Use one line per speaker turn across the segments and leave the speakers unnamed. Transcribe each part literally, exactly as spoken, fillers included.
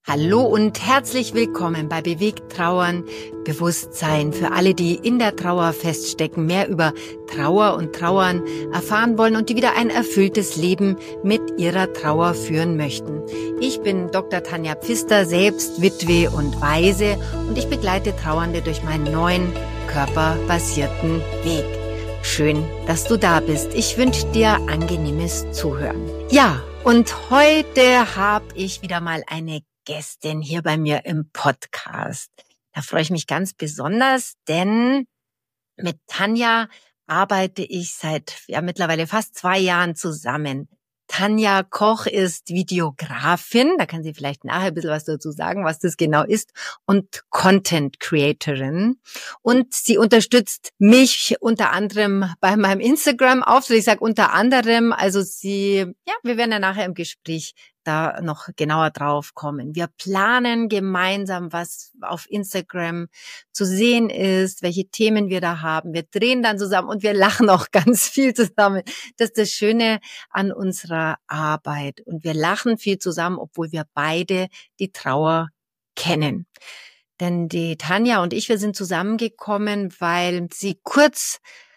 Hallo und herzlich willkommen bei Bewegt Trauern, Bewusstsein für alle, die in der Trauer feststecken, mehr über Trauer und Trauern erfahren wollen und die wieder ein erfülltes Leben mit ihrer Trauer führen möchten. Ich bin Doktor Tanja Pfister, selbst Witwe und Waise, und ich begleite Trauernde durch meinen neuen körperbasierten Weg. Schön, dass du da bist. Ich wünsche dir angenehmes Zuhören. Ja, und heute habe ich wieder mal eine Gästin hier bei mir im Podcast. Da freue ich mich ganz besonders, denn mit Tanja arbeite ich seit ja mittlerweile fast zwei Jahren zusammen. Tanja Koch ist Videografin, da kann sie vielleicht nachher ein bisschen was dazu sagen, was das genau ist, und Content Creatorin. Und sie unterstützt mich unter anderem bei meinem Instagram-Auftritt. Ich sage unter anderem, also sie, ja, wir werden ja nachher im Gespräch da noch genauer drauf kommen. Wir planen gemeinsam, was auf Instagram zu sehen ist, welche Themen wir da haben. Wir drehen dann zusammen und wir lachen auch ganz viel zusammen. Das ist das Schöne an unserer Arbeit. Und wir lachen viel zusammen, obwohl wir beide die Trauer kennen. Denn die Tanja und ich, wir sind zusammengekommen, weil sie kurz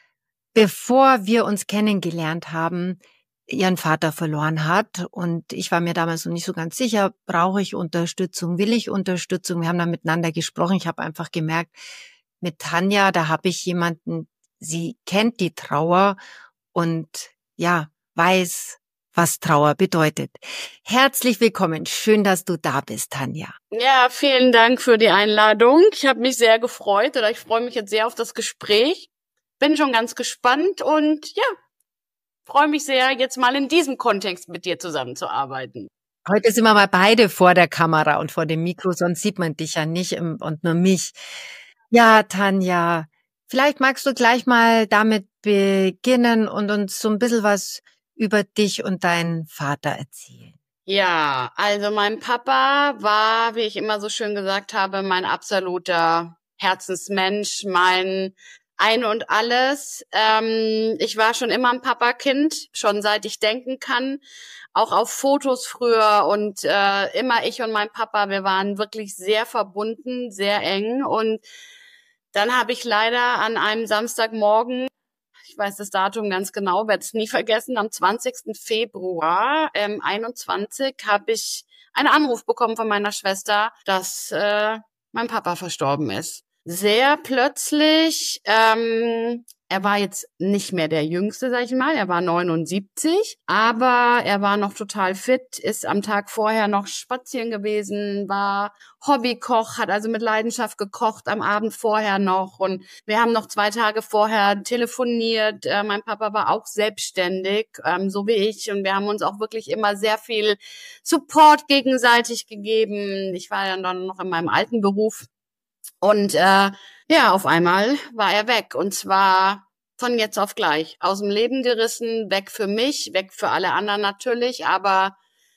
bevor wir uns kennengelernt haben, ihren Vater verloren hat. Und ich war mir damals noch nicht so ganz sicher, brauche ich Unterstützung, will ich Unterstützung? Wir haben dann miteinander gesprochen. Ich habe einfach gemerkt, mit Tanja, da habe ich jemanden, sie kennt die Trauer und ja, weiß, was Trauer bedeutet. Herzlich willkommen. Schön, dass du da bist, Tanja.
Ja, vielen Dank für die Einladung. Ich habe mich sehr gefreut oder ich freue mich jetzt sehr auf das Gespräch. Bin schon ganz gespannt und ja, freue mich sehr, jetzt mal in diesem Kontext mit dir zusammenzuarbeiten.
Heute sind wir mal beide vor der Kamera und vor dem Mikro, sonst sieht man dich ja nicht und nur mich. Ja, Tanja, vielleicht magst du gleich mal damit beginnen und uns so ein bisschen was über dich und deinen Vater erzählen.
Ja, also mein Papa war, wie ich immer so schön gesagt habe, mein absoluter Herzensmensch, mein Ein und Alles. Ähm, ich war schon immer ein Papakind, schon seit ich denken kann. Auch auf Fotos früher und äh, immer ich und mein Papa, wir waren wirklich sehr verbunden, sehr eng. Und dann habe ich leider an einem Samstagmorgen, ich weiß das Datum ganz genau, werde es nie vergessen, am zwanzigsten Februar ähm, einundzwanzig habe ich einen Anruf bekommen von meiner Schwester, dass äh, mein Papa verstorben ist. Sehr plötzlich, ähm, er war jetzt nicht mehr der Jüngste, sag ich mal, er war neunundsiebzig, aber er war noch total fit, ist am Tag vorher noch spazieren gewesen, war Hobbykoch, hat also mit Leidenschaft gekocht, am Abend vorher noch, und wir haben noch zwei Tage vorher telefoniert. Äh, mein Papa war auch selbstständig, ähm, so wie ich, und wir haben uns auch wirklich immer sehr viel Support gegenseitig gegeben. Ich war dann noch in meinem alten Beruf. Und äh, ja, auf einmal war er weg, und zwar von jetzt auf gleich. Aus dem Leben gerissen, weg für mich, weg für alle anderen natürlich, aber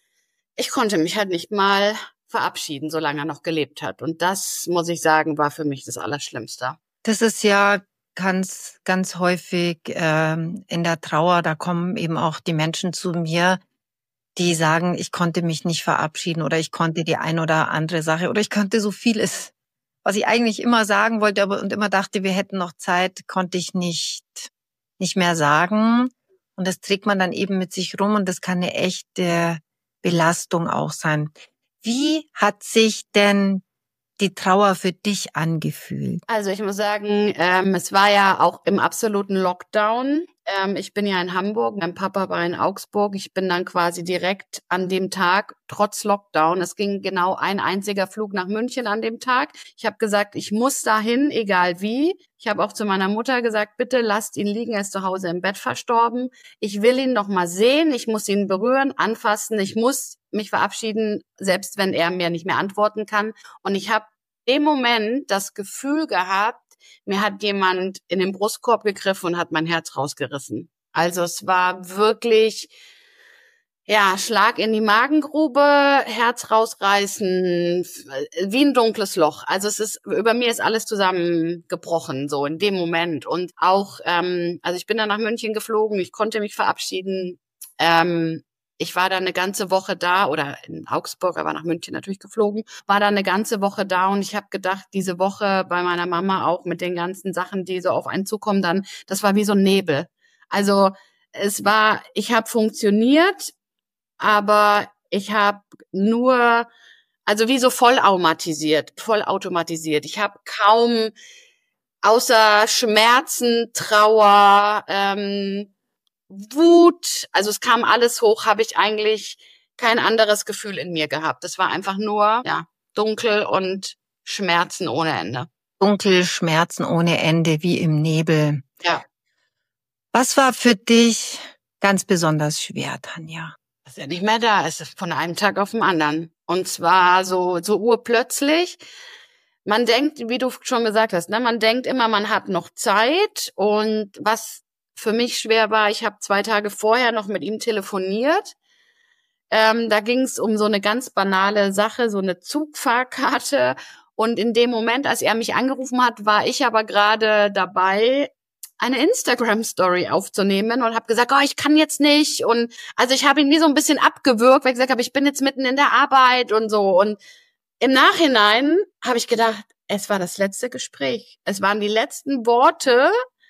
ich konnte mich halt nicht mal verabschieden, solange er noch gelebt hat. Und das, muss ich sagen, war für mich das Allerschlimmste.
Das ist ja ganz, ganz häufig ähm, in der Trauer, da kommen eben auch die Menschen zu mir, die sagen, ich konnte mich nicht verabschieden oder ich konnte die ein oder andere Sache oder ich konnte so vieles, was ich eigentlich immer sagen wollte, aber und immer dachte, wir hätten noch Zeit, konnte ich nicht, nicht mehr sagen. Und das trägt man dann eben mit sich rum und das kann eine echte Belastung auch sein. Wie hat sich denn die Trauer für dich angefühlt?
Also ich muss sagen, ähm, es war ja auch im absoluten Lockdown. Ähm, ich bin ja in Hamburg, mein Papa war in Augsburg. Ich bin dann quasi direkt an dem Tag, trotz Lockdown, es ging genau ein einziger Flug nach München an dem Tag. Ich habe gesagt, ich muss dahin, egal wie. Ich habe auch zu meiner Mutter gesagt, bitte lasst ihn liegen, er ist zu Hause im Bett verstorben. Ich will ihn noch mal sehen, ich muss ihn berühren, anfassen, ich muss mich verabschieden, selbst wenn er mir nicht mehr antworten kann. Und ich habe im Moment das Gefühl gehabt, mir hat jemand in den Brustkorb gegriffen und hat mein Herz rausgerissen. Also es war wirklich, ja, Schlag in die Magengrube, Herz rausreißen, wie ein dunkles Loch. Also es ist, über mir ist alles zusammengebrochen, so in dem Moment. Und auch, ähm, also ich bin dann nach München geflogen, ich konnte mich verabschieden. Ähm, ich war da eine ganze Woche da oder in Augsburg, aber nach München natürlich geflogen, war da eine ganze Woche da und ich habe gedacht, diese Woche bei meiner Mama auch mit den ganzen Sachen, die so auf einen zukommen, dann, das war wie so ein Nebel. Also es war, ich habe funktioniert, aber ich habe nur, also wie so vollautomatisiert, vollautomatisiert. Ich habe kaum außer Schmerzen, Trauer, ähm, Wut, also es kam alles hoch, habe ich eigentlich kein anderes Gefühl in mir gehabt. Das war einfach nur, ja, dunkel und Schmerzen ohne Ende.
Dunkel, Schmerzen ohne Ende, wie im Nebel.
Ja.
Was war für dich ganz besonders schwer, Tanja?
Dass er nicht mehr da ist, von einem Tag auf den anderen. Und zwar so, so urplötzlich. Man denkt, wie du schon gesagt hast, ne, man denkt immer, man hat noch Zeit. Und was für mich schwer war, ich habe zwei Tage vorher noch mit ihm telefoniert. Ähm, da ging es um so eine ganz banale Sache, so eine Zugfahrkarte. Und in dem Moment, als er mich angerufen hat, war ich aber gerade dabei, eine Instagram-Story aufzunehmen und habe gesagt, oh, ich kann jetzt nicht. Und also ich habe ihn wie so ein bisschen abgewürgt, weil ich gesagt habe, ich bin jetzt mitten in der Arbeit und so. Und im Nachhinein habe ich gedacht, es war das letzte Gespräch. Es waren die letzten Worte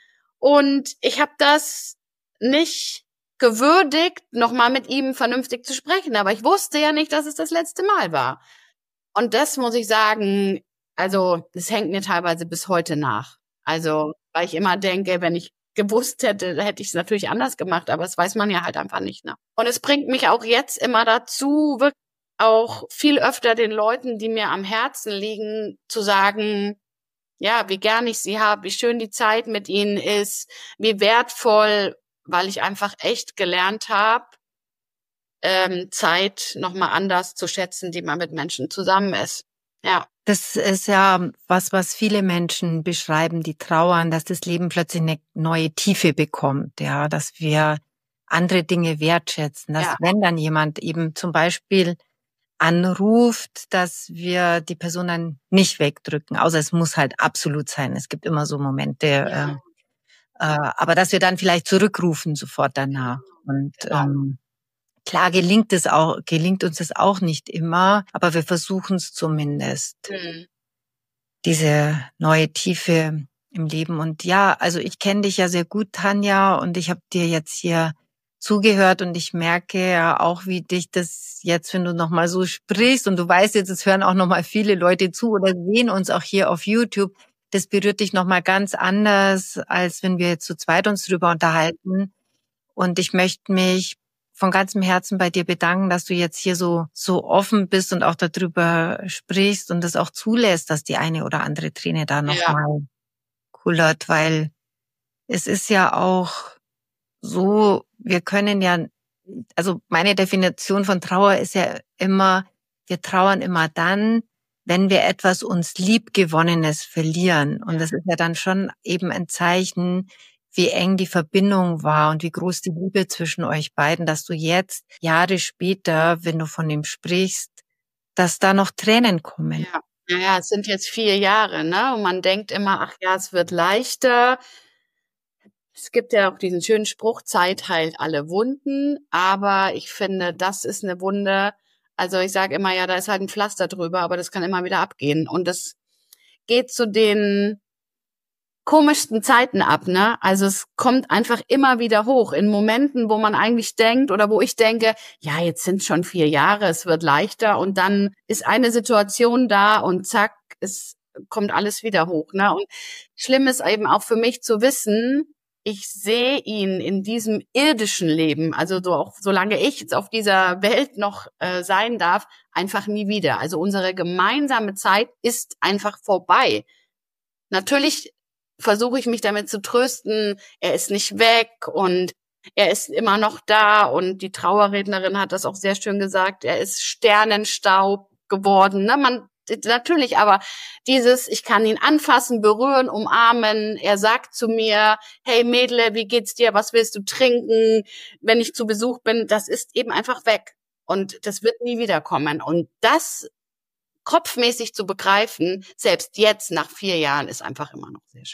und ich habe das nicht gewürdigt, nochmal mit ihm vernünftig zu sprechen. Aber ich wusste ja nicht, dass es das letzte Mal war. Und das muss ich sagen, also das hängt mir teilweise bis heute nach. Also, weil ich immer denke, wenn ich gewusst hätte, hätte ich es natürlich anders gemacht, aber das weiß man ja halt einfach nicht, ne? Und es bringt mich auch jetzt immer dazu, wirklich auch viel öfter den Leuten, die mir am Herzen liegen, zu sagen, ja, wie gern ich sie habe, wie schön die Zeit mit ihnen ist, wie wertvoll, weil ich einfach echt gelernt habe, ähm, Zeit nochmal anders zu schätzen, die man mit Menschen zusammen ist. Ja.
Das ist ja was, was viele Menschen beschreiben, die trauern, dass das Leben plötzlich eine neue Tiefe bekommt, ja, dass wir andere Dinge wertschätzen, dass
Ja.
wenn dann jemand eben zum Beispiel anruft, dass wir die Person dann nicht wegdrücken, außer es muss halt absolut sein. Es gibt immer so Momente,
Ja.
äh, äh, aber dass wir dann vielleicht zurückrufen sofort danach. Und
Genau.
ähm, klar gelingt es auch, gelingt uns das auch nicht immer, aber wir versuchen es zumindest.
Mhm.
Diese neue Tiefe im Leben. Und ja, also ich kenne dich ja sehr gut, Tanja, und ich habe dir jetzt hier zugehört und ich merke ja auch, wie dich das jetzt, wenn du nochmal so sprichst und du weißt jetzt, es hören auch nochmal viele Leute zu oder sehen uns auch hier auf YouTube, das berührt dich nochmal ganz anders, als wenn wir jetzt zu zweit uns drüber unterhalten. Und ich möchte mich von ganzem Herzen bei dir bedanken, dass du jetzt hier so so offen bist und auch darüber sprichst und das auch zulässt, dass die eine oder andere Träne da noch
Ja.
mal kullert, weil es ist ja auch so, wir können ja, also meine Definition von Trauer ist ja immer, wir trauern immer dann, wenn wir etwas uns Liebgewonnenes verlieren. Und das ist ja dann schon eben ein Zeichen, wie eng die Verbindung war und wie groß die Liebe zwischen euch beiden, dass du jetzt, Jahre später, wenn du von ihm sprichst, dass da noch Tränen kommen.
Ja. Naja, es sind jetzt vier Jahre, ne? Und man denkt immer, ach ja, es wird leichter. Es gibt ja auch diesen schönen Spruch, Zeit heilt alle Wunden. Aber ich finde, das ist eine Wunde. Also ich sage immer, ja, da ist halt ein Pflaster drüber, aber das kann immer wieder abgehen. Und das geht zu den komischsten Zeiten ab, ne? Also es kommt einfach immer wieder hoch in Momenten, wo man eigentlich denkt oder wo ich denke, ja, jetzt sind schon vier Jahre, es wird leichter und dann ist eine Situation da und zack, es kommt alles wieder hoch, ne? Und schlimm ist eben auch für mich zu wissen, ich sehe ihn in diesem irdischen Leben, also so auch solange ich jetzt auf dieser Welt noch äh, sein darf, einfach nie wieder. Also unsere gemeinsame Zeit ist einfach vorbei. Natürlich versuche ich mich damit zu trösten, er ist nicht weg und er ist immer noch da und die Trauerrednerin hat das auch sehr schön gesagt, er ist Sternenstaub geworden, ne? Man natürlich, aber dieses, ich kann ihn anfassen, berühren, umarmen, er sagt zu mir, hey Mädle, wie geht's dir, was willst du trinken, wenn ich zu Besuch bin, das ist eben einfach weg und das wird nie wiederkommen und das kopfmäßig zu begreifen, selbst jetzt nach vier Jahren, ist einfach immer noch sehr schwer.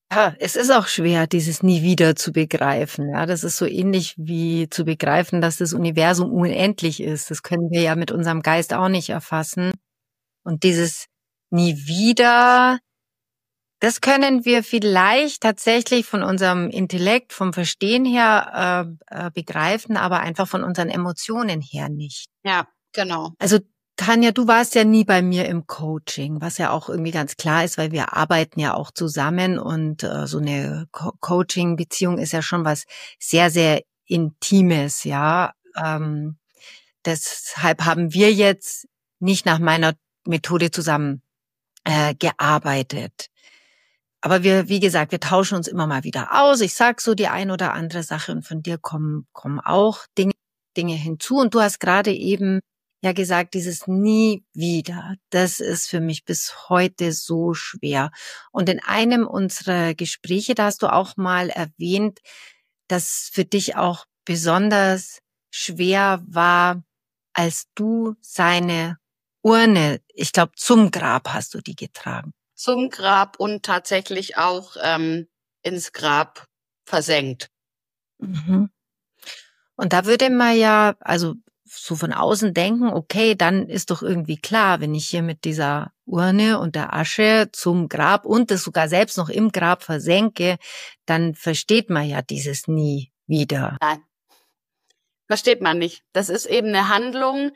Ja, es ist auch schwer, dieses nie wieder zu begreifen. Ja, das ist so ähnlich wie zu begreifen, dass das Universum unendlich ist. Das können wir ja mit unserem Geist auch nicht erfassen. Und dieses nie wieder, das können wir vielleicht tatsächlich von unserem Intellekt, vom Verstehen her äh, äh, begreifen, aber einfach von unseren Emotionen her nicht.
Ja, genau.
Also Tanja, du warst ja nie bei mir im Coaching, was ja auch irgendwie ganz klar ist, weil wir arbeiten ja auch zusammen und äh, so eine Co- Coaching-Beziehung ist ja schon was sehr, sehr Intimes, ja. Ähm, deshalb haben wir jetzt nicht nach meiner Methode zusammen äh, gearbeitet. Aber wir, wie gesagt, wir tauschen uns immer mal wieder aus. Ich sag so die ein oder andere Sache und von dir kommen, kommen auch Dinge, Dinge hinzu. Und du hast gerade eben ja gesagt, dieses nie wieder, das ist für mich bis heute so schwer. Und in einem unserer Gespräche, da hast du auch mal erwähnt, dass für dich auch besonders schwer war, als du seine Urne, ich glaube, zum Grab hast du die getragen.
Zum Grab und tatsächlich auch ähm, ins Grab versenkt.
Mhm. Und da würde man ja, also so von außen denken, okay, dann ist doch irgendwie klar, wenn ich hier mit dieser Urne und der Asche zum Grab und das sogar selbst noch im Grab versenke, dann versteht man ja dieses nie wieder.
Nein, versteht man nicht. Das ist eben eine Handlung,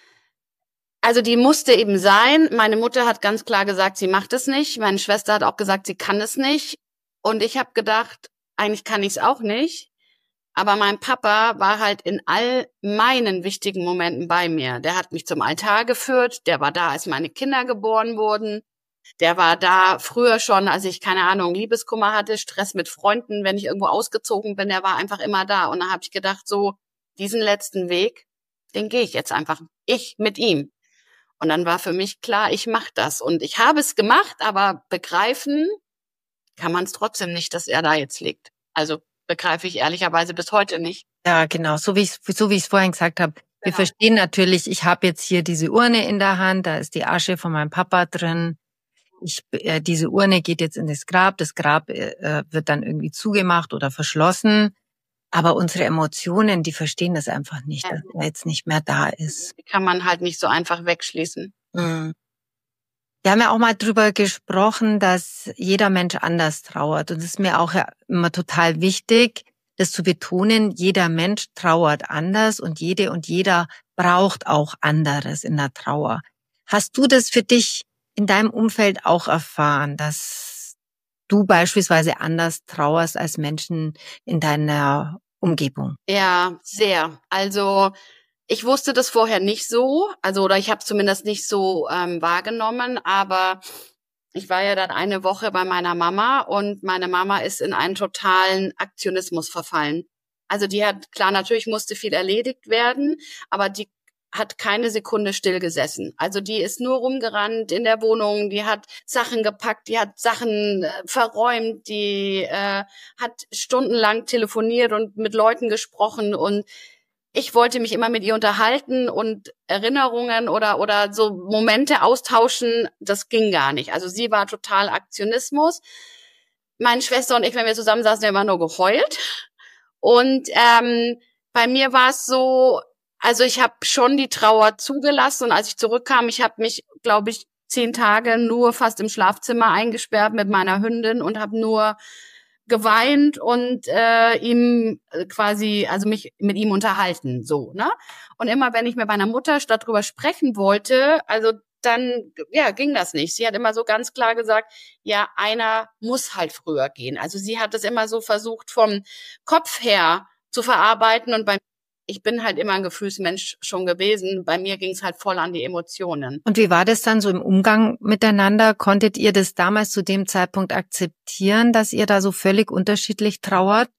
also die musste eben sein. Meine Mutter hat ganz klar gesagt, sie macht es nicht. Meine Schwester hat auch gesagt, sie kann es nicht. Und ich habe gedacht, eigentlich kann ich es auch nicht. Aber mein Papa war halt in all meinen wichtigen Momenten bei mir. Der hat mich zum Altar geführt, der war da, als meine Kinder geboren wurden. Der war da früher schon, als ich, keine Ahnung, Liebeskummer hatte, Stress mit Freunden, wenn ich irgendwo ausgezogen bin, der war einfach immer da. Und da habe ich gedacht, so, diesen letzten Weg, den gehe ich jetzt einfach. Ich mit ihm. Und dann war für mich klar, ich mache das. Und ich habe es gemacht, aber begreifen kann man es trotzdem nicht, dass er da jetzt liegt. Also begreife ich ehrlicherweise bis heute nicht.
Ja, genau, so wie ich so wie ich es vorhin gesagt habe. Wir
Genau.
verstehen natürlich, ich habe jetzt hier diese Urne in der Hand, da ist die Asche von meinem Papa drin. Ich, äh, diese Urne geht jetzt in das Grab, das Grab äh, wird dann irgendwie zugemacht oder verschlossen. Aber unsere Emotionen, die verstehen das einfach nicht,
Ja.
dass er jetzt nicht mehr da ist.
Die kann man halt nicht so einfach wegschließen.
Mhm. Wir haben ja auch mal drüber gesprochen, dass jeder Mensch anders trauert. Und es ist mir auch ja immer total wichtig, das zu betonen. Jeder Mensch trauert anders und jede und jeder braucht auch anderes in der Trauer. Hast du das für dich in deinem Umfeld auch erfahren, dass du beispielsweise anders trauerst als Menschen in deiner Umgebung?
Ja, sehr. Also ich wusste das vorher nicht so, also oder ich habe es zumindest nicht so ähm, wahrgenommen, aber ich war ja dann eine Woche bei meiner Mama und meine Mama ist in einen totalen Aktionismus verfallen. Also die hat, klar, natürlich musste viel erledigt werden, aber die hat keine Sekunde still gesessen. Also die ist nur rumgerannt in der Wohnung, die hat Sachen gepackt, die hat Sachen äh, verräumt, die äh, hat stundenlang telefoniert und mit Leuten gesprochen und ich wollte mich immer mit ihr unterhalten und Erinnerungen oder oder so Momente austauschen, das ging gar nicht. Also sie war total Aktionismus. Meine Schwester und ich, wenn wir zusammen saßen, wir haben immer nur geheult. Und ähm, bei mir war es so, also ich habe schon die Trauer zugelassen und als ich zurückkam, ich habe mich, glaube ich, zehn Tage nur fast im Schlafzimmer eingesperrt mit meiner Hündin und habe nur geweint und äh, ihm quasi, also mich mit ihm unterhalten, so, ne? Und immer, wenn ich mit meiner Mutter darüber sprechen wollte, also dann, ja, ging das nicht. Sie hat immer so ganz klar gesagt, ja, einer muss halt früher gehen. Also sie hat das immer so versucht, vom Kopf her zu verarbeiten und bei ich bin halt immer ein Gefühlsmensch schon gewesen. Bei mir ging es halt voll an die Emotionen.
Und wie war das dann so im Umgang miteinander? Konntet ihr das damals zu dem Zeitpunkt akzeptieren, dass ihr da so völlig unterschiedlich trauert?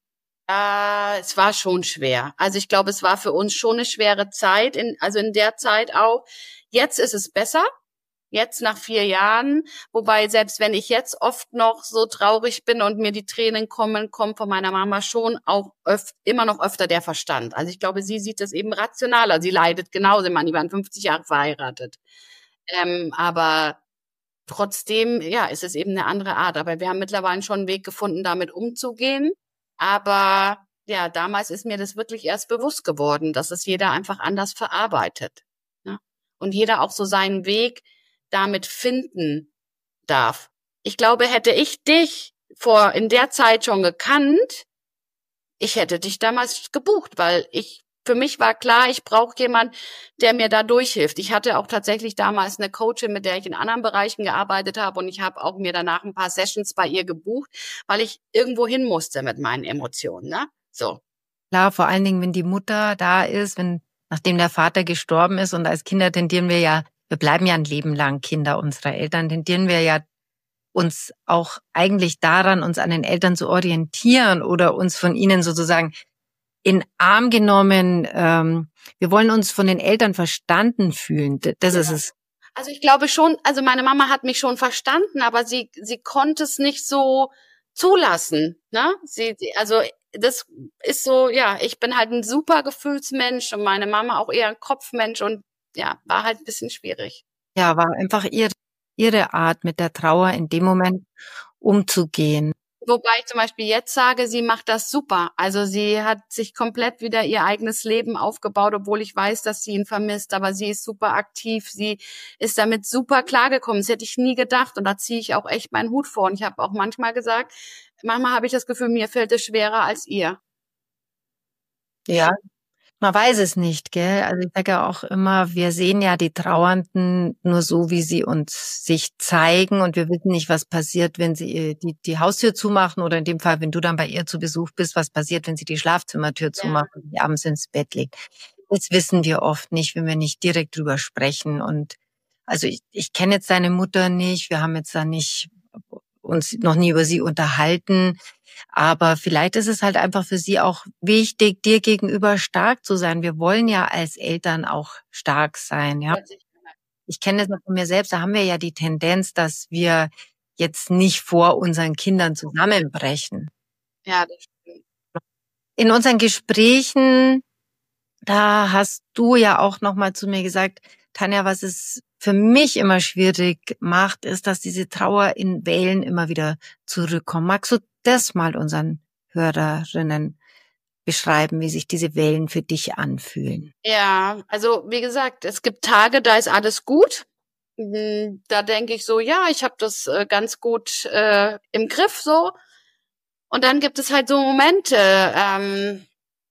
Äh, es war schon schwer. Also ich glaube, es war für uns schon eine schwere Zeit, in, also in der Zeit auch. Jetzt ist es besser. Jetzt nach vier Jahren, wobei selbst wenn ich jetzt oft noch so traurig bin und mir die Tränen kommen, kommt von meiner Mama schon auch öf- immer noch öfter der Verstand. Also ich glaube, sie sieht das eben rationaler. Sie leidet genauso. Ich meine, die waren fünfzig Jahre verheiratet. Ähm, aber trotzdem, ja, ist es eben eine andere Art. Aber wir haben mittlerweile schon einen Weg gefunden, damit umzugehen. Aber ja, damals ist mir das wirklich erst bewusst geworden, dass es jeder einfach anders verarbeitet. Ne? Und jeder auch so seinen Weg damit finden darf. Ich glaube, hätte ich dich vor in der Zeit schon gekannt, ich hätte dich damals gebucht, weil ich für mich war klar, ich brauche jemanden, der mir da durchhilft. Ich hatte auch tatsächlich damals eine Coachin, mit der ich in anderen Bereichen gearbeitet habe und ich habe auch mir danach ein paar Sessions bei ihr gebucht, weil ich irgendwo hin musste mit meinen Emotionen, ne? So.
Klar, vor allen Dingen, wenn die Mutter da ist, wenn nachdem der Vater gestorben ist und als Kinder tendieren wir ja, wir bleiben ja ein Leben lang Kinder unserer Eltern, tendieren wir ja uns auch eigentlich daran, uns an den Eltern zu orientieren oder uns von ihnen sozusagen in Arm genommen. Ähm, wir wollen uns von den Eltern verstanden fühlen. Das
Ja.
ist es.
Also ich glaube schon, also meine Mama hat mich schon verstanden, aber sie sie konnte es nicht so zulassen, ne? Sie, sie also das ist so, ja, ich bin halt ein super Gefühlsmensch und meine Mama auch eher ein Kopfmensch und ja, war halt ein bisschen schwierig.
Ja, war einfach ihr, ihre Art, mit der Trauer in dem Moment umzugehen.
Wobei ich zum Beispiel jetzt sage, sie macht das super. Also sie hat sich komplett wieder ihr eigenes Leben aufgebaut, obwohl ich weiß, dass sie ihn vermisst. Aber sie ist super aktiv. Sie ist damit super klargekommen. Das hätte ich nie gedacht. Und da ziehe ich auch echt meinen Hut vor. Und ich habe auch manchmal gesagt, manchmal habe ich das Gefühl, mir fällt es schwerer als ihr.
Ja. Man weiß es nicht, gell? Also ich sage ja auch immer, wir sehen ja die Trauernden nur so, wie sie uns sich zeigen und wir wissen nicht, was passiert, wenn sie die, die Haustür zumachen oder in dem Fall, wenn du dann bei ihr zu Besuch bist, was passiert, wenn sie die Schlafzimmertür zumachen und die abends ins Bett legt. Das wissen wir oft nicht, wenn wir nicht direkt drüber sprechen. Und also ich, ich kenne jetzt deine Mutter nicht, wir haben jetzt da nicht uns noch nie über sie unterhalten. Aber vielleicht ist es halt einfach für sie auch wichtig, dir gegenüber stark zu sein. Wir wollen ja als Eltern auch stark sein, ja. Ich kenne das noch von mir selbst, da haben wir ja die Tendenz, dass wir jetzt nicht vor unseren Kindern zusammenbrechen.
Ja, das stimmt.
In unseren Gesprächen, da hast du ja auch noch mal zu mir gesagt, Tanja, was es für mich immer schwierig macht, ist, dass diese Trauer in Wellen immer wieder zurückkommt. Magst du das mal unseren Hörerinnen beschreiben, wie sich diese Wellen für dich anfühlen?
Ja, also wie gesagt, es gibt Tage, da ist alles gut. Da denke ich so, ja, ich habe das äh, ganz gut äh, im Griff so. Und dann gibt es halt so Momente, ähm,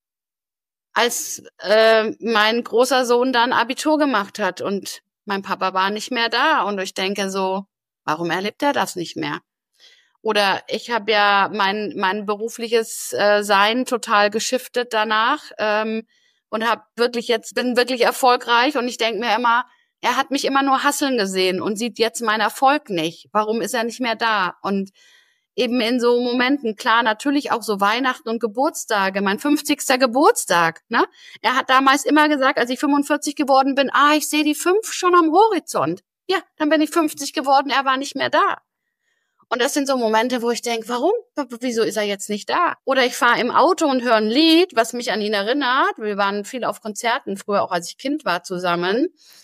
als äh, mein großer Sohn dann Abitur gemacht hat und mein Papa war nicht mehr da. Und ich denke so, warum erlebt er das nicht mehr? Oder ich habe ja mein mein berufliches äh, Sein total geschiftet danach ähm, und habe wirklich jetzt bin wirklich erfolgreich und ich denke mir immer, er hat mich immer nur hasseln gesehen und sieht jetzt meinen Erfolg nicht. Warum ist er nicht mehr da? Und eben in so Momenten, klar, natürlich auch so Weihnachten und Geburtstage, mein fünfzigster Geburtstag, ne? Er hat damals immer gesagt, als ich fünfundvierzig geworden bin, ah, ich sehe die fünf schon am Horizont. Ja, dann bin ich fünfzig geworden, er war nicht mehr da. Und das sind so Momente, wo ich denke, warum? Wieso ist er jetzt nicht da? Oder ich fahre im Auto und höre ein Lied, was mich an ihn erinnert. Wir waren viel auf Konzerten, früher auch als ich Kind war, zusammen.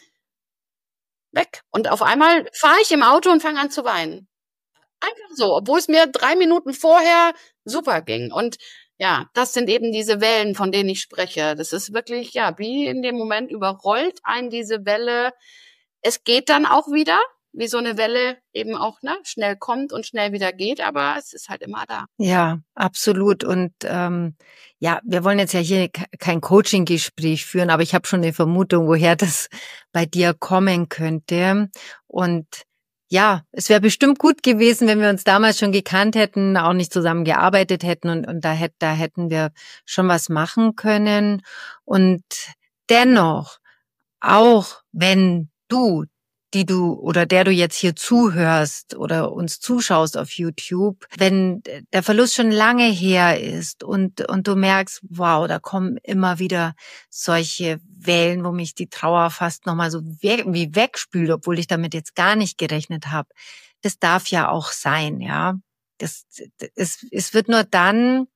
Weg. Und auf einmal fahre ich im Auto und fange an zu weinen. Einfach so, obwohl es mir drei Minuten vorher super ging. Und ja, das sind eben diese Wellen, von denen ich spreche. Das ist wirklich, ja, wie in dem Moment überrollt einen diese Welle. Es geht dann auch wieder, wie so eine Welle eben auch ne, schnell kommt und schnell wieder geht, aber es ist halt immer da.
Ja, absolut. Und ähm, ja, wir wollen jetzt ja hier kein Coaching-Gespräch führen, aber ich habe schon eine Vermutung, woher das bei dir kommen könnte. Und ja, es wäre bestimmt gut gewesen, wenn wir uns damals schon gekannt hätten, auch nicht zusammen gearbeitet hätten und, und da, hätt, da hätten wir schon was machen können. Und dennoch, auch wenn du, die du oder der du jetzt hier zuhörst oder uns zuschaust auf YouTube, wenn der Verlust schon lange her ist und und du merkst, wow, da kommen immer wieder solche Wellen, wo mich die Trauer fast nochmal so wie wegspült, obwohl ich damit jetzt gar nicht gerechnet habe. Das darf ja auch sein, ja. Das, es, es wird nur dann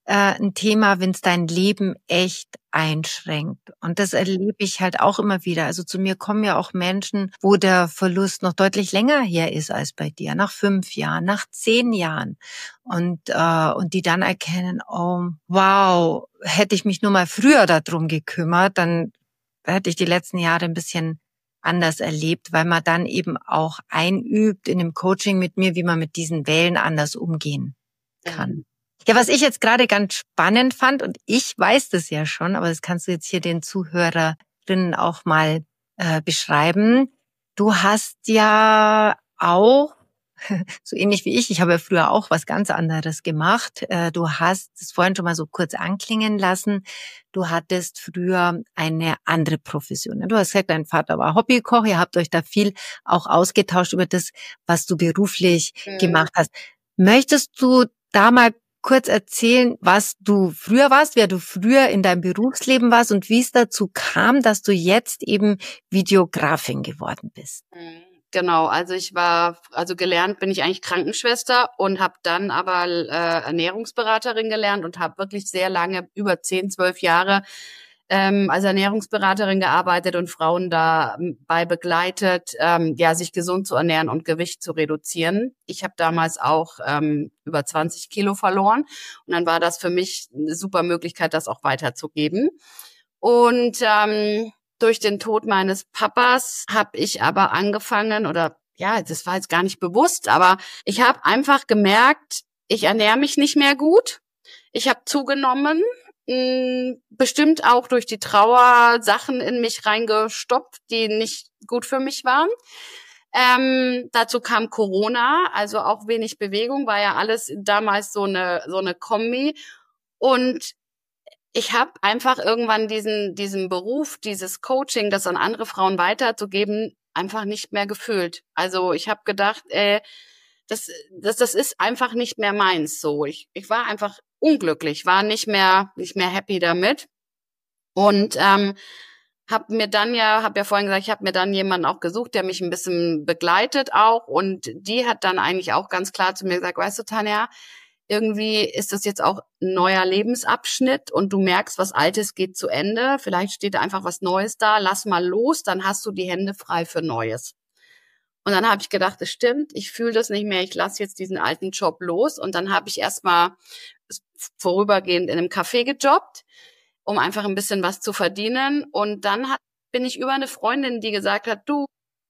äh, ein Thema, wenn es dein Leben echt einschränkt. Und das erlebe ich halt auch immer wieder. Also zu mir kommen ja auch Menschen, wo der Verlust noch deutlich länger her ist als bei dir, nach fünf Jahren, nach zehn Jahren. Und, äh, und die dann erkennen, oh, wow, hätte ich mich nur mal früher darum gekümmert, dann hätte ich die letzten Jahre ein bisschen anders erlebt, weil man dann eben auch einübt in dem Coaching mit mir, wie man mit diesen Wellen anders umgehen kann. Ja, was ich jetzt gerade ganz spannend fand, und ich weiß das ja schon, aber das kannst du jetzt hier den Zuhörerinnen auch mal äh, beschreiben. Du hast ja auch, so ähnlich wie ich, ich habe ja früher auch was ganz anderes gemacht. Äh, du hast es vorhin schon mal so kurz anklingen lassen. Du hattest früher eine andere Profession. Du hast gesagt, dein Vater war Hobbykoch. Ihr habt euch da viel auch ausgetauscht über das, was du beruflich mhm. gemacht hast. Möchtest du da mal kurz erzählen, was du früher warst, wer du früher in deinem Berufsleben warst und wie es dazu kam, dass du jetzt eben Videografin geworden bist?
Genau, also ich war, also gelernt bin ich eigentlich Krankenschwester und habe dann aber äh, Ernährungsberaterin gelernt und habe wirklich sehr lange, über zehn, zwölf Jahre ähm, als Ernährungsberaterin gearbeitet und Frauen dabei begleitet, ähm, ja, sich gesund zu ernähren und Gewicht zu reduzieren. Ich habe damals auch ähm, über zwanzig Kilo verloren und dann war das für mich eine super Möglichkeit, das auch weiterzugeben. Und ähm, durch den Tod meines Papas habe ich aber angefangen, oder ja, das war jetzt gar nicht bewusst, aber ich habe einfach gemerkt, ich ernähre mich nicht mehr gut. Ich habe zugenommen, bestimmt auch durch die Trauer Sachen in mich reingestopft, die nicht gut für mich waren. Ähm, dazu kam Corona, also auch wenig Bewegung, war ja alles damals so eine so eine Kombi. Und ich habe einfach irgendwann diesen diesen Beruf, dieses Coaching, das an andere Frauen weiterzugeben, einfach nicht mehr gefühlt. Also ich habe gedacht, äh, das das das ist einfach nicht mehr meins. So, ich ich war einfach unglücklich, war nicht mehr nicht mehr happy damit und ähm, habe mir dann ja, habe ja vorhin gesagt, ich habe mir dann jemanden auch gesucht, der mich ein bisschen begleitet auch, und die hat dann eigentlich auch ganz klar zu mir gesagt, weißt du, Tanja, irgendwie ist das jetzt auch ein neuer Lebensabschnitt und du merkst, was Altes geht zu Ende, vielleicht steht da einfach was Neues da, lass mal los, dann hast du die Hände frei für Neues. Und dann habe ich gedacht, das stimmt, ich fühle das nicht mehr, ich lasse jetzt diesen alten Job los. Und dann habe ich erstmal vorübergehend in einem Café gejobbt, um einfach ein bisschen was zu verdienen. Und dann hat, bin ich über eine Freundin, die gesagt hat, du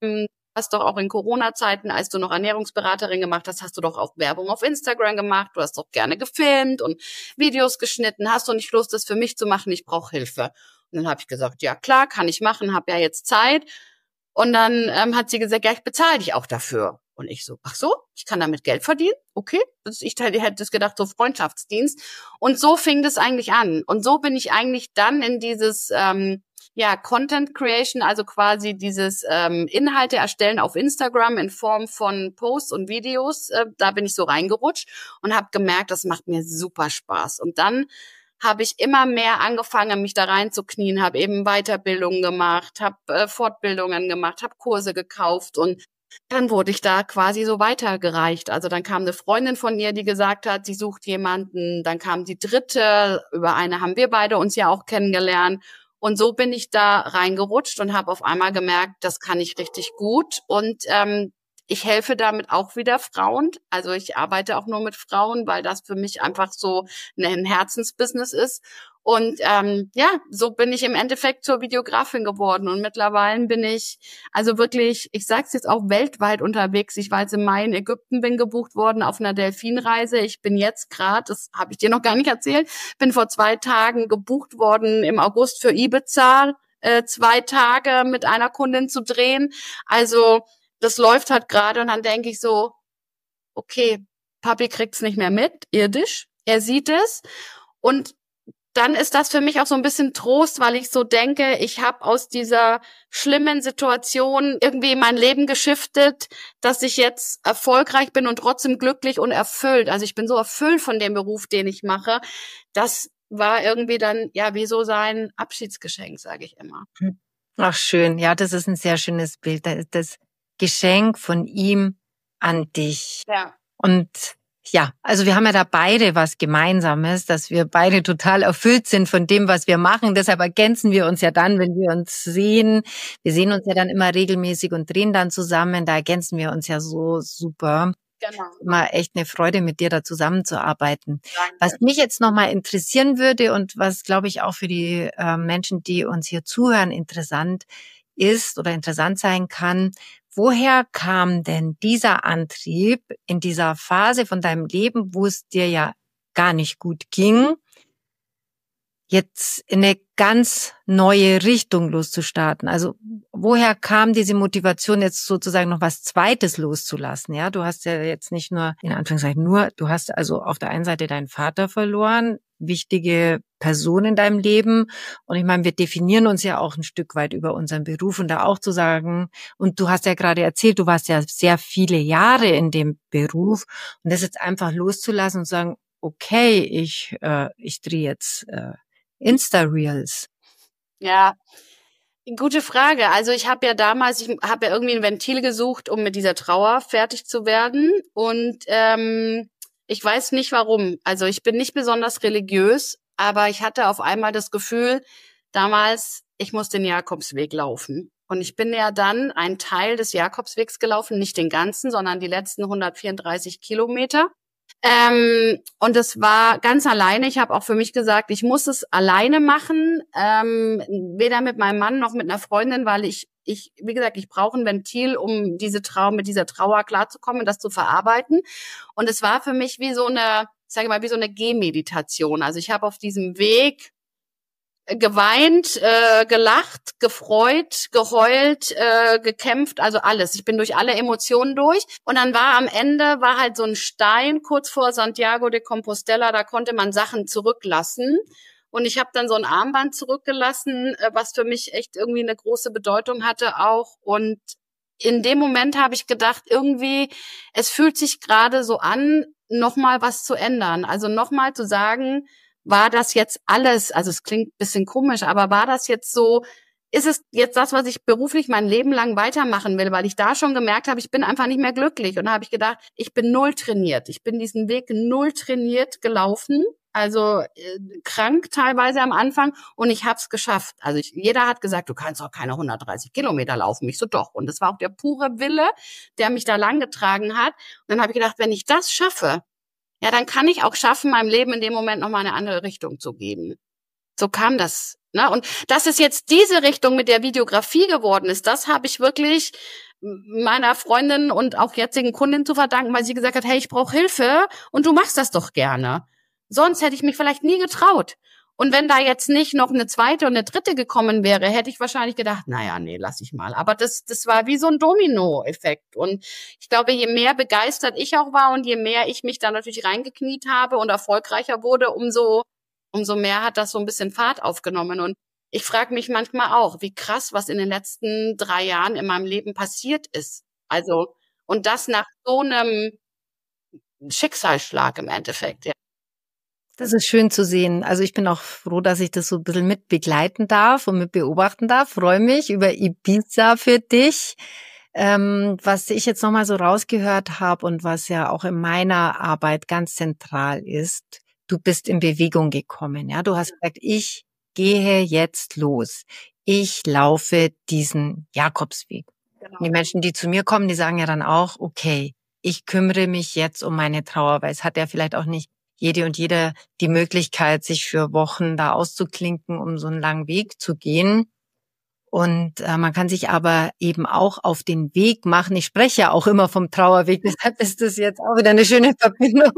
hast doch auch in Corona-Zeiten, als du noch Ernährungsberaterin gemacht hast, hast du doch auch Werbung auf Instagram gemacht, du hast doch gerne gefilmt und Videos geschnitten, hast du nicht Lust, das für mich zu machen, ich brauche Hilfe. Und dann habe ich gesagt, ja klar, kann ich machen, habe ja jetzt Zeit. Und dann ähm, hat sie gesagt, ja, ich bezahle dich auch dafür. Und ich so, ach so, ich kann damit Geld verdienen? Okay. Ich hätte es gedacht, so Freundschaftsdienst. Und so fing das eigentlich an. Und so bin ich eigentlich dann in dieses ähm, ja Content Creation, also quasi dieses ähm, Inhalte erstellen auf Instagram in Form von Posts und Videos. Äh, da bin ich so reingerutscht und habe gemerkt, das macht mir super Spaß. Und dann habe ich immer mehr angefangen, mich da reinzuknien, habe eben Weiterbildungen gemacht, habe äh, Fortbildungen gemacht, habe Kurse gekauft und dann wurde ich da quasi so weitergereicht. Also dann kam eine Freundin von ihr, die gesagt hat, sie sucht jemanden. Dann kam die dritte, über eine haben wir beide uns ja auch kennengelernt. Und so bin ich da reingerutscht und habe auf einmal gemerkt, das kann ich richtig gut. Und ähm, ich helfe damit auch wieder Frauen. Also ich arbeite auch nur mit Frauen, weil das für mich einfach so ein Herzensbusiness ist. Und ähm, ja, so bin ich im Endeffekt zur Videografin geworden. Und mittlerweile bin ich also wirklich, ich sag's jetzt auch, weltweit unterwegs. Ich war jetzt im Mai in Ägypten, bin gebucht worden auf einer Delfinreise. Ich bin jetzt gerade, das habe ich dir noch gar nicht erzählt, bin vor zwei Tagen gebucht worden im August für Ibiza, äh, zwei Tage mit einer Kundin zu drehen. Also das läuft halt gerade und dann denke ich so, okay, Papi kriegt's nicht mehr mit, irdisch. Er sieht es und dann ist das für mich auch so ein bisschen Trost, weil ich so denke, ich habe aus dieser schlimmen Situation irgendwie mein Leben geschiftet, dass ich jetzt erfolgreich bin und trotzdem glücklich und erfüllt. Also ich bin so erfüllt von dem Beruf, den ich mache. Das war irgendwie dann, ja, wie so sein Abschiedsgeschenk, sage ich immer.
Ach schön, ja, das ist ein sehr schönes Bild. Das Geschenk von ihm an dich.
Ja.
Und Ja, also wir haben ja da beide was Gemeinsames, dass wir beide total erfüllt sind von dem, was wir machen. Deshalb ergänzen wir uns ja dann, wenn wir uns sehen. Wir sehen uns ja dann immer regelmäßig und drehen dann zusammen. Da ergänzen wir uns ja so super.
Genau.
Immer echt eine Freude, mit dir da zusammenzuarbeiten.
Danke.
Was mich jetzt nochmal interessieren würde und was, glaube ich, auch für die äh, Menschen, die uns hier zuhören, interessant ist oder interessant sein kann, woher kam denn dieser Antrieb in dieser Phase von deinem Leben, wo es dir ja gar nicht gut ging, jetzt in eine ganz neue Richtung loszustarten? Also woher kam diese Motivation, jetzt sozusagen noch was Zweites loszulassen? Ja, du hast ja jetzt nicht nur, in Anführungszeichen nur, du hast also auf der einen Seite deinen Vater verloren, wichtige Person in deinem Leben. Und ich meine, wir definieren uns ja auch ein Stück weit über unseren Beruf und da auch zu sagen, und du hast ja gerade erzählt, du warst ja sehr viele Jahre in dem Beruf und das jetzt einfach loszulassen und zu sagen, okay, ich äh, ich drehe jetzt äh, Insta-Reels.
Ja, gute Frage. Also ich habe ja damals, ich habe ja irgendwie ein Ventil gesucht, um mit dieser Trauer fertig zu werden. Und ähm, ich weiß nicht warum. Also ich bin nicht besonders religiös, aber ich hatte auf einmal das Gefühl, damals, ich muss den Jakobsweg laufen. Und ich bin ja dann einen Teil des Jakobswegs gelaufen, nicht den ganzen, sondern die letzten hundertvierunddreißig Kilometer. Ähm, und das war ganz alleine. Ich habe auch für mich gesagt, ich muss es alleine machen, ähm, weder mit meinem Mann noch mit einer Freundin, weil ich, ich, wie gesagt, ich brauche ein Ventil, um diese Trauer, mit dieser Trauer klarzukommen und das zu verarbeiten. Und es war für mich wie so eine, ich sage mal, wie so eine Gehmeditation. Also ich habe auf diesem Weg geweint, äh, gelacht, gefreut, geheult, äh, gekämpft, also alles. Ich bin durch alle Emotionen durch. Und dann war am Ende, war halt so ein Stein kurz vor Santiago de Compostela, da konnte man Sachen zurücklassen. Und ich habe dann so ein Armband zurückgelassen, äh, was für mich echt irgendwie eine große Bedeutung hatte auch. Und in dem Moment habe ich gedacht, irgendwie, es fühlt sich gerade so an, nochmal was zu ändern. Also nochmal zu sagen, war das jetzt alles, also es klingt ein bisschen komisch, aber war das jetzt so, ist es jetzt das, was ich beruflich mein Leben lang weitermachen will, weil ich da schon gemerkt habe, ich bin einfach nicht mehr glücklich. Und da habe ich gedacht, ich bin null trainiert. Ich bin diesen Weg null trainiert gelaufen, also äh, krank teilweise am Anfang und ich habe es geschafft. Also ich, jeder hat gesagt, du kannst auch keine hundertdreißig Kilometer laufen. Ich so, doch. Und das war auch der pure Wille, der mich da langgetragen hat. Und dann habe ich gedacht, wenn ich das schaffe, ja, dann kann ich auch schaffen, meinem Leben in dem Moment nochmal eine andere Richtung zu geben. So kam das. Ne? Und dass es jetzt diese Richtung mit der Videografie geworden ist, das habe ich wirklich meiner Freundin und auch jetzigen Kundin zu verdanken, weil sie gesagt hat, hey, ich brauche Hilfe und du machst das doch gerne. Sonst hätte ich mich vielleicht nie getraut. Und wenn da jetzt nicht noch eine zweite und eine dritte gekommen wäre, hätte ich wahrscheinlich gedacht, naja, nee, lass ich mal. Aber das, das war wie so ein Domino-Effekt. Und ich glaube, je mehr begeistert ich auch war und je mehr ich mich da natürlich reingekniet habe und erfolgreicher wurde, umso, umso mehr hat das so ein bisschen Fahrt aufgenommen. Und ich frage mich manchmal auch, wie krass, was in den letzten drei Jahren in meinem Leben passiert ist. Also, und das nach so einem Schicksalsschlag im Endeffekt, ja.
Das ist schön zu sehen. Also ich bin auch froh, dass ich das so ein bisschen mit begleiten darf und mit beobachten darf. Freue mich über Ibiza für dich. Ähm, was ich jetzt nochmal so rausgehört habe und was ja auch in meiner Arbeit ganz zentral ist, du bist in Bewegung gekommen. Ja, du hast gesagt, ich gehe jetzt los. Ich laufe diesen Jakobsweg. Genau. Die Menschen, die zu mir kommen, die sagen ja dann auch, okay, ich kümmere mich jetzt um meine Trauer, weil es hat ja vielleicht auch nicht jede und jeder die Möglichkeit, sich für Wochen da auszuklinken, um so einen langen Weg zu gehen. Und äh, man kann sich aber eben auch auf den Weg machen. Ich spreche ja auch immer vom Trauerweg, deshalb ist das jetzt auch wieder eine schöne Verbindung.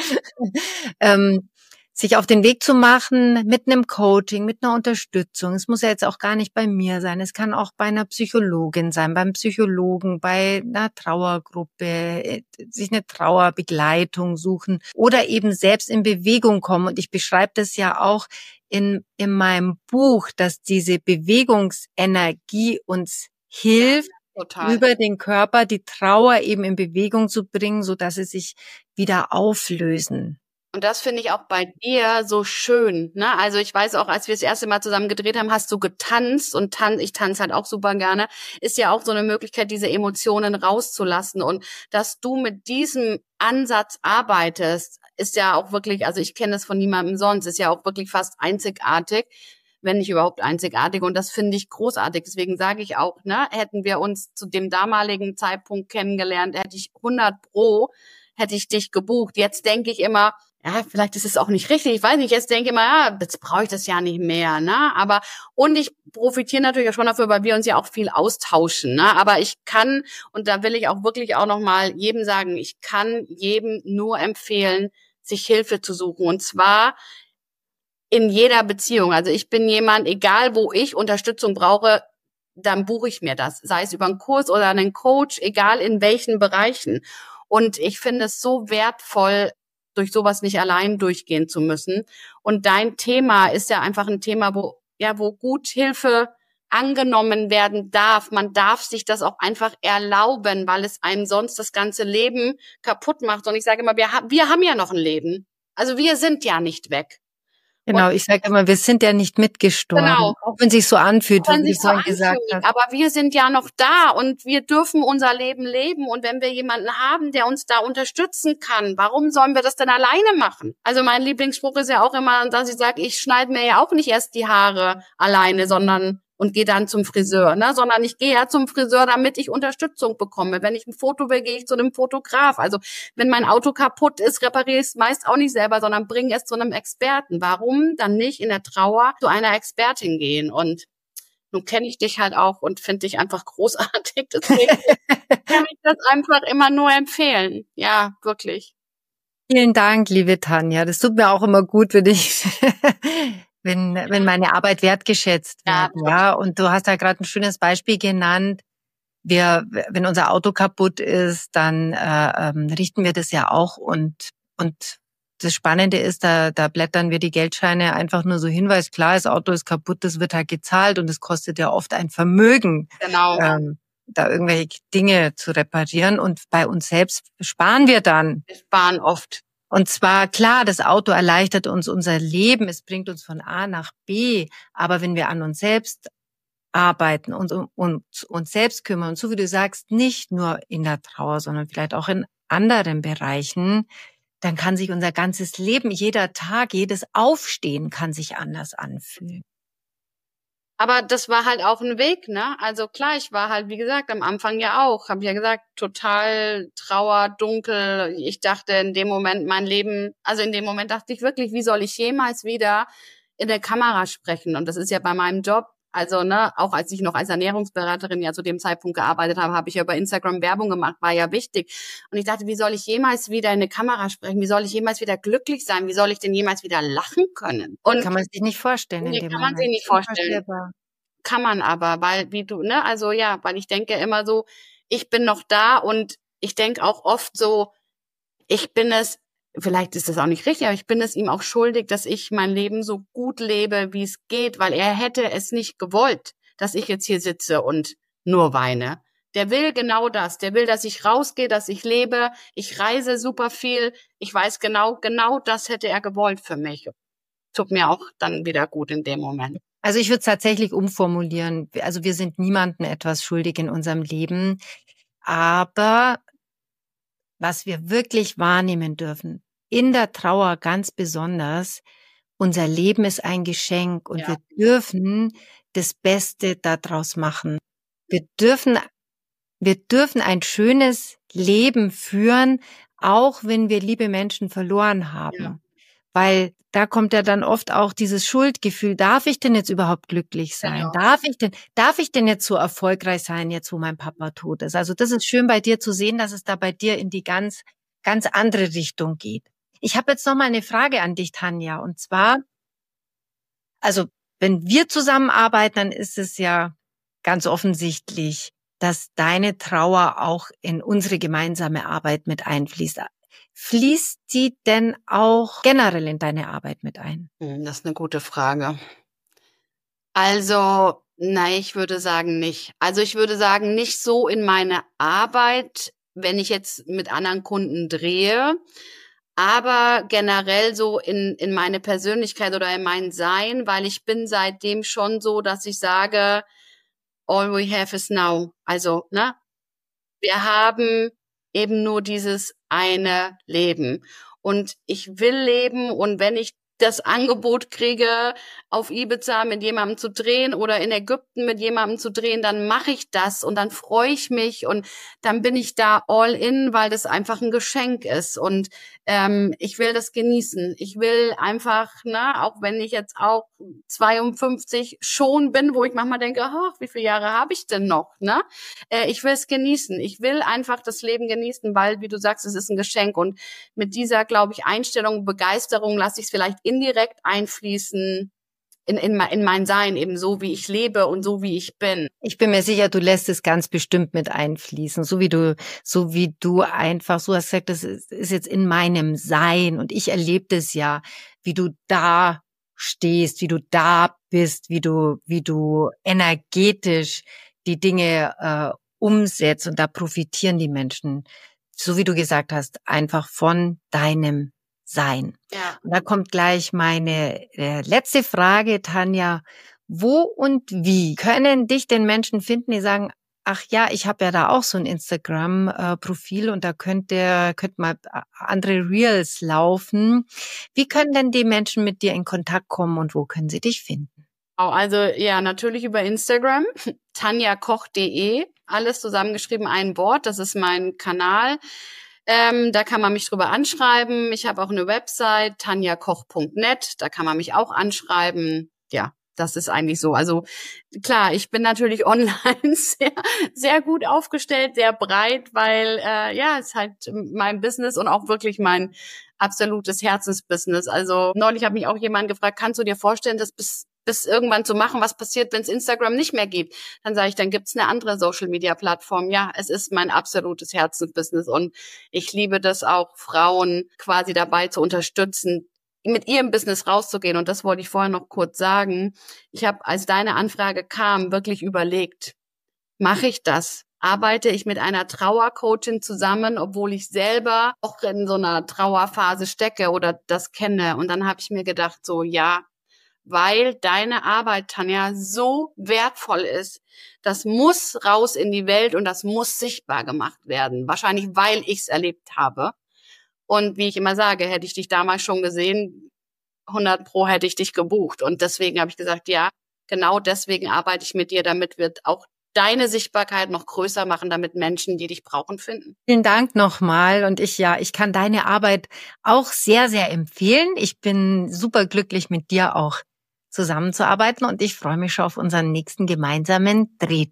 ähm, sich auf den Weg zu machen mit einem Coaching, mit einer Unterstützung. Es muss ja jetzt auch gar nicht bei mir sein. Es kann auch bei einer Psychologin sein, beim Psychologen, bei einer Trauergruppe, sich eine Trauerbegleitung suchen oder eben selbst in Bewegung kommen. Und ich beschreibe das ja auch in, in meinem Buch, dass diese Bewegungsenergie uns hilft, Total. über den Körper die Trauer eben in Bewegung zu bringen, so dass sie sich wieder auflösen
Und das finde ich auch bei dir so schön, ne? Also ich weiß auch, als wir das erste Mal zusammen gedreht haben, hast du getanzt und tan ich tanze halt auch super gerne. Ist ja auch so eine Möglichkeit, diese Emotionen rauszulassen. Und dass du mit diesem Ansatz arbeitest, ist ja auch wirklich, also ich kenne das von niemandem sonst, ist ja auch wirklich fast einzigartig, wenn nicht überhaupt einzigartig. Und das finde ich großartig. Deswegen sage ich auch, ne, hätten wir uns zu dem damaligen Zeitpunkt kennengelernt, hätte ich hundert pro, hätte ich dich gebucht. Jetzt denke ich immer, ja, vielleicht ist es auch nicht richtig, ich weiß nicht, jetzt denke ich mal, ja, jetzt brauche ich das ja nicht mehr, ne, aber, und ich profitiere natürlich auch schon dafür, weil wir uns ja auch viel austauschen, ne, aber ich kann, und da will ich auch wirklich auch nochmal jedem sagen, ich kann jedem nur empfehlen, sich Hilfe zu suchen, und zwar in jeder Beziehung. Also ich bin jemand, egal wo ich Unterstützung brauche, dann buche ich mir das, sei es über einen Kurs oder einen Coach, egal in welchen Bereichen. Und ich finde es so wertvoll, durch sowas nicht allein durchgehen zu müssen. Und dein Thema ist ja einfach ein Thema, wo, ja, wo gut Hilfe angenommen werden darf. Man darf sich das auch einfach erlauben, weil es einem sonst das ganze Leben kaputt macht. Und ich sage immer, wir, ha- wir haben ja noch ein Leben. Also wir sind ja nicht weg.
Genau,
Und
ich sage immer, wir sind ja nicht mitgestorben,
genau.
auch wenn es sich so anfühlt,
Wenn
wie du
sich so
vorhin gesagt
anfühlt,
hast.
aber wir sind ja noch da und wir dürfen unser Leben leben, und wenn wir jemanden haben, der uns da unterstützen kann, warum sollen wir das denn alleine machen? Also mein Lieblingsspruch ist ja auch immer, dass ich sage, ich schneide mir ja auch nicht erst die Haare alleine, sondern und gehe dann zum Friseur, ne, sondern ich gehe ja zum Friseur, damit ich Unterstützung bekomme. Wenn ich ein Foto will, gehe ich zu einem Fotograf. Also wenn mein Auto kaputt ist, repariere ich es meist auch nicht selber, sondern bringe es zu einem Experten. Warum dann nicht in der Trauer zu einer Expertin gehen? Und nun kenne ich dich halt auch und finde dich einfach großartig. Deswegen kann ich das einfach immer nur empfehlen. Ja, wirklich.
Vielen Dank, liebe Tanja. Das tut mir auch immer gut, wenn ich, wenn, wenn meine Arbeit wertgeschätzt
Ja,
wird. Ja, und du hast da gerade ein schönes Beispiel genannt. Wir, wenn unser Auto kaputt ist, dann äh, ähm, richten wir das ja auch, und und das Spannende ist, da, da blättern wir die Geldscheine einfach nur so hin, weil es klar ist, das Auto ist kaputt, das wird halt gezahlt, und es kostet ja oft ein Vermögen,
genau.
ähm, da irgendwelche Dinge zu reparieren, und bei uns selbst sparen wir dann.
Wir sparen oft.
Und zwar, klar, das Auto erleichtert uns unser Leben, es bringt uns von A nach B, aber wenn wir an uns selbst arbeiten und uns uns selbst kümmern, und so wie du sagst, nicht nur in der Trauer, sondern vielleicht auch in anderen Bereichen, dann kann sich unser ganzes Leben, jeder Tag, jedes Aufstehen kann sich anders anfühlen.
Aber das war halt auch ein Weg, ne? Also klar, ich war halt, wie gesagt, am Anfang ja auch, habe ja gesagt, total Trauer, dunkel. Ich dachte in dem Moment mein Leben, also in dem Moment dachte ich wirklich, wie soll ich jemals wieder in der Kamera sprechen? Und das ist ja bei meinem Job, also ne, auch als ich noch als Ernährungsberaterin ja zu dem Zeitpunkt gearbeitet habe, habe ich ja über Instagram Werbung gemacht, war ja wichtig. Und ich dachte, wie soll ich jemals wieder in eine Kamera sprechen? Wie soll ich jemals wieder glücklich sein? Wie soll ich denn jemals wieder lachen können? Und
Kann man sich nicht vorstellen in
nee,
dem
kann man
Moment.
sich nicht vorstellen. Kann man aber, weil wie du, ne, also ja, weil ich denke immer so, ich bin noch da, und ich denke auch oft so, ich bin es, vielleicht ist das auch nicht richtig, aber ich bin es ihm auch schuldig, dass ich mein Leben so gut lebe, wie es geht, weil er hätte es nicht gewollt, dass ich jetzt hier sitze und nur weine. Der will genau das. Der will, dass ich rausgehe, dass ich lebe. Ich reise super viel. Ich weiß genau, genau das hätte er gewollt für mich. Tut mir auch dann wieder gut in dem Moment.
Also ich würde es tatsächlich umformulieren. Also wir sind niemandem etwas schuldig in unserem Leben. Aber was wir wirklich wahrnehmen dürfen, in der Trauer ganz besonders, unser Leben ist ein Geschenk, und
Ja.
wir dürfen das Beste daraus machen. Wir dürfen, wir dürfen ein schönes Leben führen, auch wenn wir liebe Menschen verloren haben.
Ja.
Weil da kommt ja dann oft auch dieses Schuldgefühl, darf ich denn jetzt überhaupt glücklich sein?
Genau.
Darf ich denn, darf ich denn jetzt so erfolgreich sein, jetzt wo mein Papa tot ist? Also das ist schön bei dir zu sehen, dass es da bei dir in die ganz, ganz andere Richtung geht. Ich habe jetzt noch mal eine Frage an dich, Tanja, und zwar, also wenn wir zusammenarbeiten, dann ist es ja ganz offensichtlich, dass deine Trauer auch in unsere gemeinsame Arbeit mit einfließt. Fließt die denn auch generell in deine Arbeit mit ein?
Das ist eine gute Frage. Also, nein, ich würde sagen nicht. Also ich würde sagen, nicht so in meine Arbeit, wenn ich jetzt mit anderen Kunden drehe. aber generell so in, in meine Persönlichkeit oder in mein Sein, weil ich bin seitdem schon so, dass ich sage, all we have is now. Also, ne? Wir haben eben nur dieses eine Leben. Und ich will leben, und wenn ich das Angebot kriege, auf Ibiza mit jemandem zu drehen oder in Ägypten mit jemandem zu drehen, dann mache ich das und dann freue ich mich und dann bin ich da all in, weil das einfach ein Geschenk ist und ähm, ich will das genießen. Ich will einfach, ne, auch wenn ich jetzt auch zweiundfünfzig schon bin, wo ich manchmal denke, ach, wie viele Jahre habe ich denn noch, ne? Äh, ich will es genießen. Ich will einfach das Leben genießen, weil, wie du sagst, es ist ein Geschenk und mit dieser, glaube ich, Einstellung, Begeisterung lasse ich es vielleicht indirekt einfließen in, in, in mein Sein, eben so, wie ich lebe und so, wie ich bin.
Ich bin mir sicher, du lässt es ganz bestimmt mit einfließen, so wie du, so wie du einfach, so hast gesagt, das ist, ist jetzt in meinem Sein und ich erlebe das ja, wie du da stehst, wie du da bist, wie du, wie du energetisch die Dinge äh, umsetzt und da profitieren die Menschen, so wie du gesagt hast, einfach von deinem Sein.
Ja.
Und da kommt gleich meine äh, letzte Frage, Tanja. Wo und wie können dich denn Menschen finden, die sagen, ach ja, ich habe ja da auch so ein Instagram-Profil und da könnte, könnte mal andere Reels laufen. Wie können denn die Menschen mit dir in Kontakt kommen und wo können sie dich finden?
Also ja, natürlich über Instagram, tanja koch punkt de, alles zusammengeschrieben, ein Wort, das ist mein Kanal. Ähm, da kann man mich drüber anschreiben. Ich habe auch eine Website, tanja koch punkt net, da kann man mich auch anschreiben. Ja, das ist eigentlich so. Also klar, ich bin natürlich online sehr, sehr gut aufgestellt, sehr breit, weil äh, ja, es ist halt mein Business und auch wirklich mein absolutes Herzensbusiness. Also neulich hat mich auch jemand gefragt, kannst du dir vorstellen, dass bis bis irgendwann zu machen, was passiert, wenn es Instagram nicht mehr gibt? Dann sage ich, dann gibt's eine andere Social-Media-Plattform. Ja, es ist mein absolutes Herzensbusiness und ich liebe das auch, Frauen quasi dabei zu unterstützen, mit ihrem Business rauszugehen. Und das wollte ich vorher noch kurz sagen. Ich habe, als deine Anfrage kam, wirklich überlegt, mache ich das? Arbeite ich mit einer Trauercoachin zusammen, obwohl ich selber auch in so einer Trauerphase stecke oder das kenne? Und dann habe ich mir gedacht, so ja, weil deine Arbeit, Tanja, so wertvoll ist. Das muss raus in die Welt und das muss sichtbar gemacht werden. Wahrscheinlich, weil ich es erlebt habe. Und wie ich immer sage, hätte ich dich damals schon gesehen, hundert Pro hätte ich dich gebucht. Und deswegen habe ich gesagt, ja, genau deswegen arbeite ich mit dir, damit wir auch deine Sichtbarkeit noch größer machen, damit Menschen, die dich brauchen, finden.
Vielen Dank nochmal. Und ich, ja, ich kann deine Arbeit auch sehr, sehr empfehlen. Ich bin super glücklich, mit dir auch zusammenzuarbeiten und ich freue mich schon auf unseren nächsten gemeinsamen Dreh.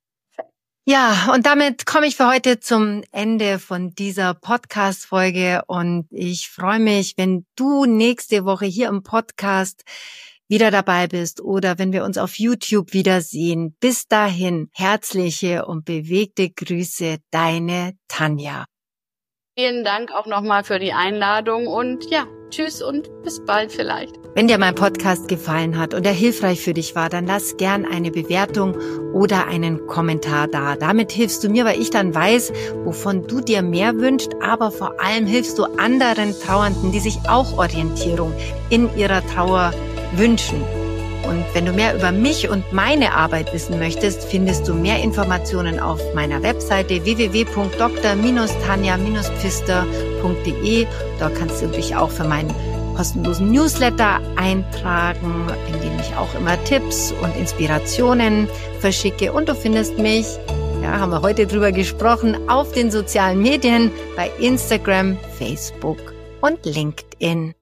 Ja, und damit komme ich für heute zum Ende von dieser Podcast-Folge und ich freue mich, wenn du nächste Woche hier im Podcast wieder dabei bist oder wenn wir uns auf YouTube wiedersehen. Bis dahin, herzliche und bewegte Grüße, deine Tanja.
Vielen Dank auch nochmal für die Einladung und ja, tschüss und bis bald vielleicht.
Wenn dir mein Podcast gefallen hat und er hilfreich für dich war, dann lass gern eine Bewertung oder einen Kommentar da. Damit hilfst du mir, weil ich dann weiß, wovon du dir mehr wünschst, aber vor allem hilfst du anderen Trauernden, die sich auch Orientierung in ihrer Trauer wünschen. Und wenn du mehr über mich und meine Arbeit wissen möchtest, findest du mehr Informationen auf meiner Webseite w w w punkt d r tanja pfister punkt de. Dort kannst du dich auch für meinen kostenlosen Newsletter eintragen, in dem ich auch immer Tipps und Inspirationen verschicke. Und du findest mich, ja, haben wir heute drüber gesprochen, auf den sozialen Medien bei Instagram, Facebook und LinkedIn.